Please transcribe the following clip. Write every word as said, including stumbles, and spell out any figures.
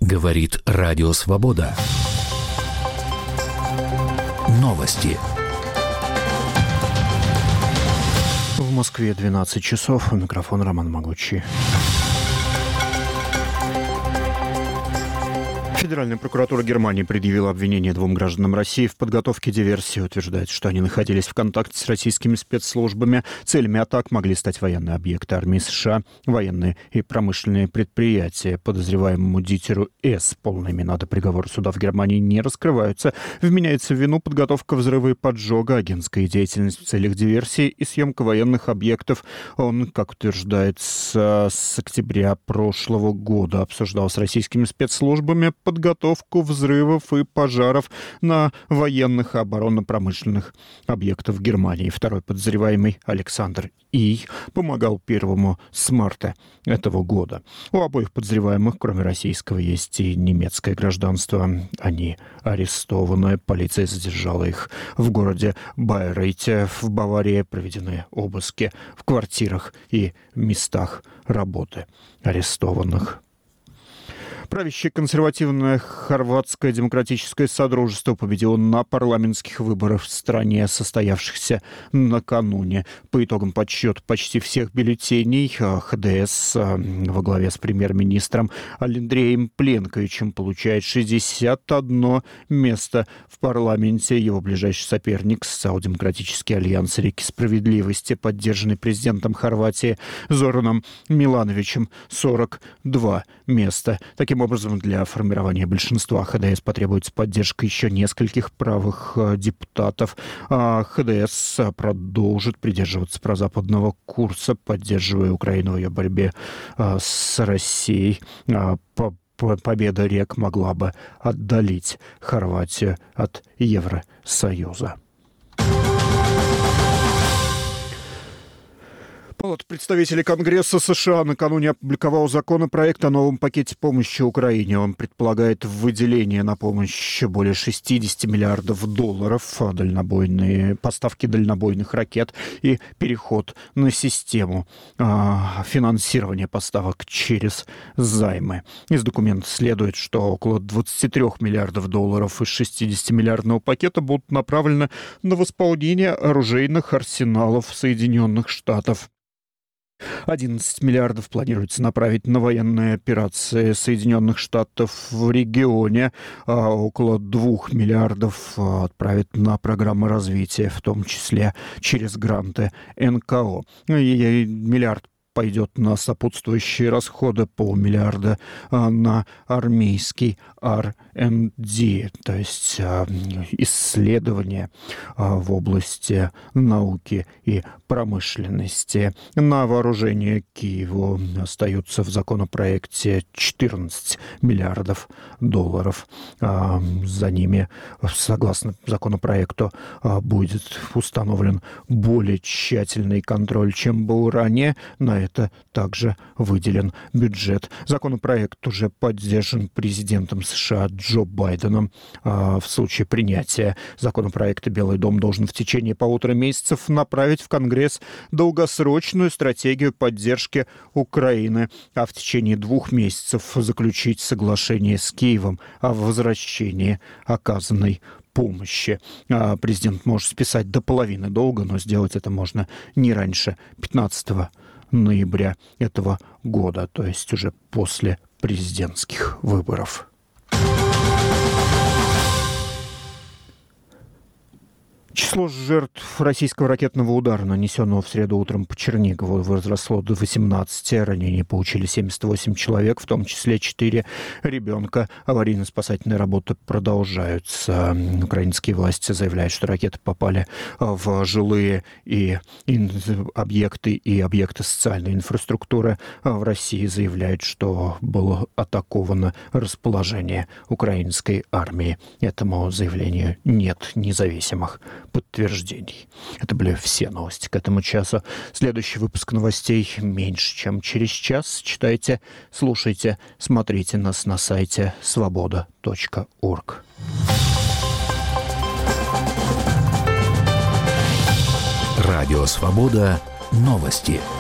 Говорит Радио Свобода. Новости. В Москве двенадцать часов. У микрофона Роман Могучий. Федеральная прокуратура Германии предъявила обвинение двум гражданам России в подготовке диверсии. Утверждает, что они находились в контакте с российскими спецслужбами. Целями атак могли стать военные объекты армии США, военные и промышленные предприятия. Подозреваемому Дитеру С. полное имя до приговора суда в Германии не раскрываются. Вменяется в вину подготовка взрыва и поджога, агентская деятельность в целях диверсии и съемка военных объектов. Он, как утверждается, с октября прошлого года обсуждал с российскими спецслужбами подготовку взрывов и пожаров на военных и оборонно-промышленных объектах в Германии. Второй подозреваемый Александр И. помогал первому с марта этого года. У обоих подозреваемых, кроме российского, есть и немецкое гражданство. Они арестованы. Полиция задержала их в городе Байрейте в Баварии. Проведены обыски в квартирах и местах работы арестованных. Правящее консервативное хорватское демократическое содружество победило на парламентских выборах в стране, состоявшихся накануне. По итогам подсчета почти всех бюллетеней ХДС во главе с премьер-министром Андреем Пленковичем получает шестьдесят одно место в парламенте. Его ближайший соперник, Социал-демократический альянс Реки Справедливости, поддержанный президентом Хорватии Зораном Милановичем, сорок два места. Таким образом, для формирования большинства ХДС потребуется поддержка еще нескольких правых депутатов. ХДС продолжит придерживаться прозападного курса, поддерживая Украину в ее борьбе с Россией. Победа РЕК могла бы отдалить Хорватию от Евросоюза. Палата представителей Конгресса США накануне опубликовала законопроект о новом пакете помощи Украине. Он предполагает выделение на помощь более шестьдесят миллиардов долларов, дальнобойные, поставки дальнобойных ракет и переход на систему а, финансирования поставок через займы. Из документа следует, что около двадцать три миллиардов долларов из шестидесятимиллиардного пакета будут направлены на восполнение оружейных арсеналов Соединенных Штатов. одиннадцать миллиардов планируется направить на военные операции Соединенных Штатов в регионе, а около двух миллиардов отправят на программы развития, в том числе через гранты эн ка о. И миллиард пойдет на сопутствующие расходы, полмиллиарда на армейский ар энд ди, то есть исследования в области науки и промышленности. На вооружение Киеву остаются в законопроекте четырнадцать миллиардов долларов. За ними, согласно законопроекту, будет установлен более тщательный контроль, чем был ранее. На это также выделен бюджет. Законопроект уже поддержан президентом США Джо Байденом. В случае принятия законопроекта Белый дом должен в течение полутора месяцев направить в Конгресс долгосрочную стратегию поддержки Украины, а в течение двух месяцев заключить соглашение с Киевом о возвращении оказанной помощи. Президент может списать до половины долга, но сделать это можно не раньше пятнадцатого ноября этого года, то есть уже после президентских выборов. Число жертв российского ракетного удара, нанесенного в среду утром по Чернигову, возросло до восемнадцати. Ранения получили семьдесят восемь человек, в том числе четыре ребенка. Аварийно-спасательные работы продолжаются. Украинские власти заявляют, что ракеты попали в жилые и объекты и объекты социальной инфраструктуры. В России заявляют, что было атаковано расположение украинской армии. Этому заявлению нет независимых подтверждений. Это были все новости к этому часу. Следующий выпуск новостей меньше, чем через час. Читайте, слушайте, смотрите нас на сайте свобода точка орг. Радио «Свобода». Новости.